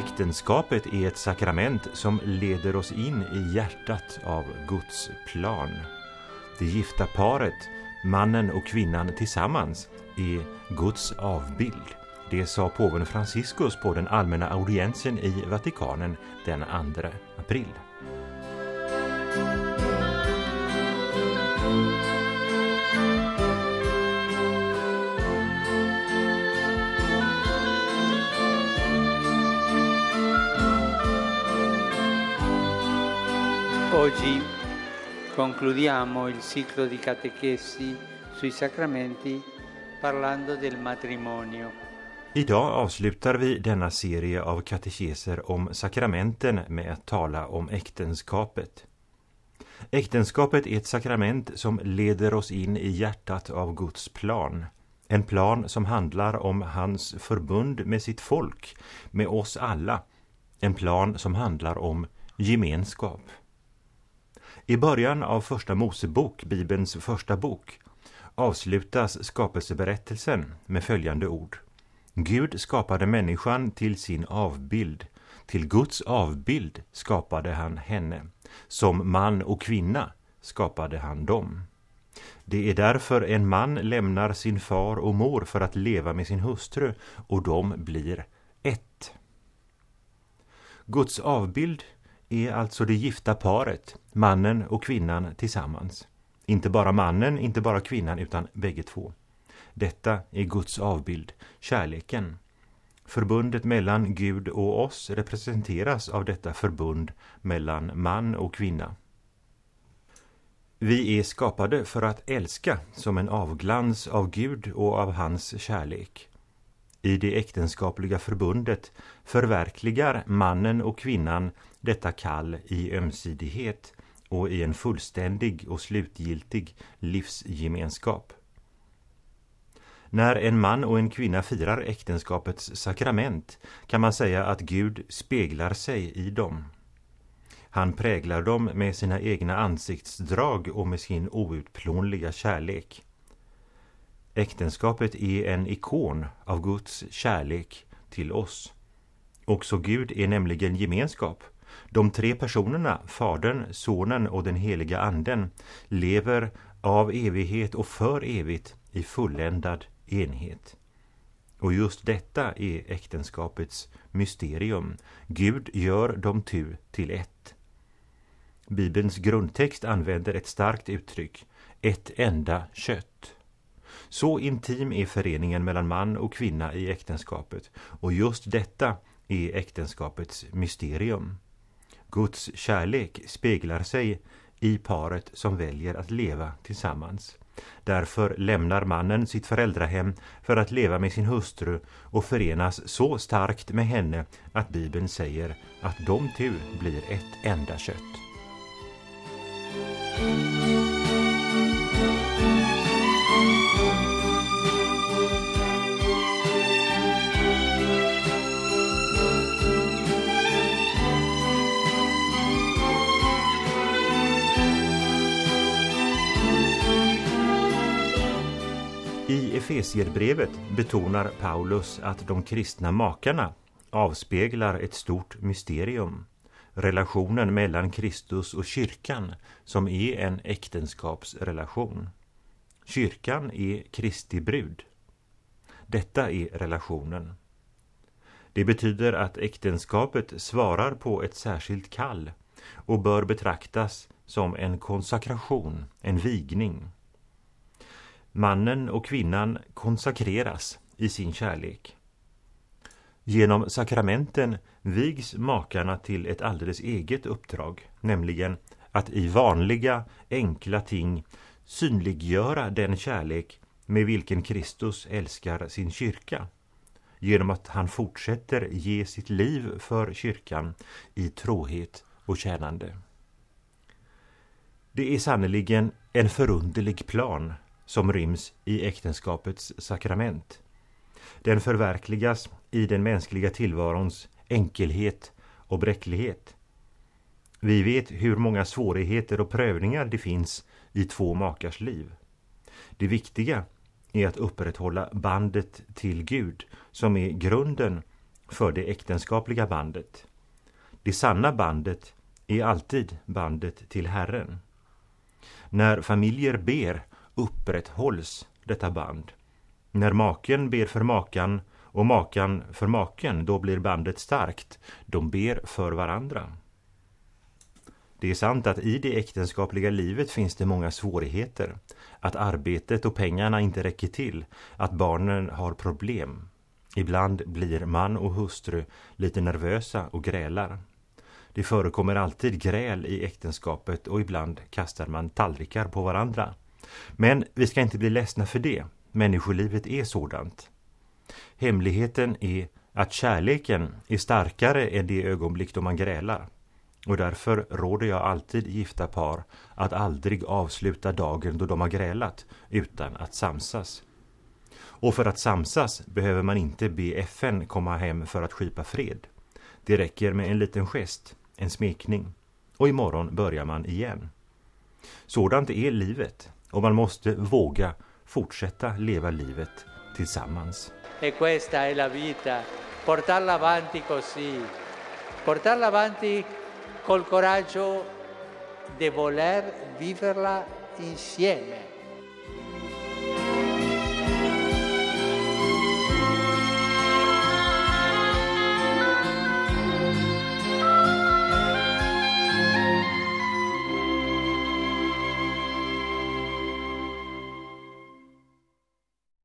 Äktenskapet är ett sakrament som leder oss in i hjärtat av Guds plan. Det gifta paret, mannen och kvinnan tillsammans, är Guds avbild. Det sa påven Franciscus på den allmänna audiensen i Vatikanen den 2 april. Oggi concludiamo il ciclo di catechesi sui sacramenti parlando del matrimonio. Idag avslutar vi denna serie av katekeser om sakramenten med att tala om äktenskapet. Äktenskapet är ett sakrament som leder oss in i hjärtat av Guds plan. En plan som handlar om hans förbund med sitt folk, med oss alla. En plan som handlar om gemenskap. I början av första Mosebok, Bibelns första bok, avslutas skapelseberättelsen med följande ord. Gud skapade människan till sin avbild. Till Guds avbild skapade han henne. Som man och kvinna skapade han dem. Det är därför en man lämnar sin far och mor för att leva med sin hustru, och de blir ett. Guds avbild är alltså det gifta paret, mannen och kvinnan tillsammans. Inte bara mannen, inte bara kvinnan, utan bägge två. Detta är Guds avbild, kärleken. Förbundet mellan Gud och oss representeras av detta förbund mellan man och kvinna. Vi är skapade för att älska som en avglans av Gud och av hans kärlek. I det äktenskapliga förbundet förverkligar mannen och kvinnan detta kall i ömsidighet och i en fullständig och slutgiltig livsgemenskap. När en man och en kvinna firar äktenskapets sakrament kan man säga att Gud speglar sig i dem. Han präglar dem med sina egna ansiktsdrag och med sin outplånliga kärlek. Äktenskapet är en ikon av Guds kärlek till oss. Också Gud är nämligen gemenskap. De tre personerna, Fadern, Sonen och den heliga Anden, lever av evighet och för evigt i fulländad enhet. Och just detta är äktenskapets mysterium. Gud gör dem till ett. Bibelns grundtext använder ett starkt uttryck, ett enda kött. Så intim är föreningen mellan man och kvinna i äktenskapet, och just detta är äktenskapets mysterium. Guds kärlek speglar sig i paret som väljer att leva tillsammans. Därför lämnar mannen sitt föräldrahem för att leva med sin hustru och förenas så starkt med henne att Bibeln säger att de två blir ett enda kött. I Efesierbrevet betonar Paulus att de kristna makarna avspeglar ett stort mysterium. Relationen mellan Kristus och kyrkan, som är en äktenskapsrelation. Kyrkan är Kristi brud. Detta är relationen. Det betyder att äktenskapet svarar på ett särskilt kall och bör betraktas som en konsakration, en vigning. Mannen och kvinnan konsakreras i sin kärlek. Genom sakramenten vigs makarna till ett alldeles eget uppdrag, nämligen att i vanliga, enkla ting synliggöra den kärlek med vilken Kristus älskar sin kyrka, genom att han fortsätter ge sitt liv för kyrkan i trohet och tjänande. Det är sannoliken en förunderlig plan som ryms i äktenskapets sakrament. Den förverkligas i den mänskliga tillvarons enkelhet och bräcklighet. Vi vet hur många svårigheter och prövningar det finns i två makars liv. Det viktiga är att upprätthålla bandet till Gud, som är grunden för det äktenskapliga bandet. Det sanna bandet är alltid bandet till Herren. När familjer ber upprätthålls detta band. När maken ber för makan och makan för maken, då blir bandet starkt. De ber för varandra. Det är sant att i det äktenskapliga livet finns det många svårigheter. Att arbetet och pengarna inte räcker till. Att barnen har problem. Ibland blir man och hustru lite nervösa och grälar. Det förekommer alltid gräl i äktenskapet och ibland kastar man tallrikar på varandra. Men vi ska inte bli ledsna för det. Människolivet är sådant. Hemligheten är att kärleken är starkare än det ögonblick då man grälar. Och därför råder jag alltid gifta par att aldrig avsluta dagen då de har grälat utan att samsas. Och för att samsas behöver man inte be FN komma hem för att skipa fred. Det räcker med en liten gest, en smekning. Och imorgon börjar man igen. Sådant är livet och man måste våga fortsätta leva livet tillsammans. E questa è la vita, portarla avanti così, portarla avanti col coraggio di voler viverla insieme.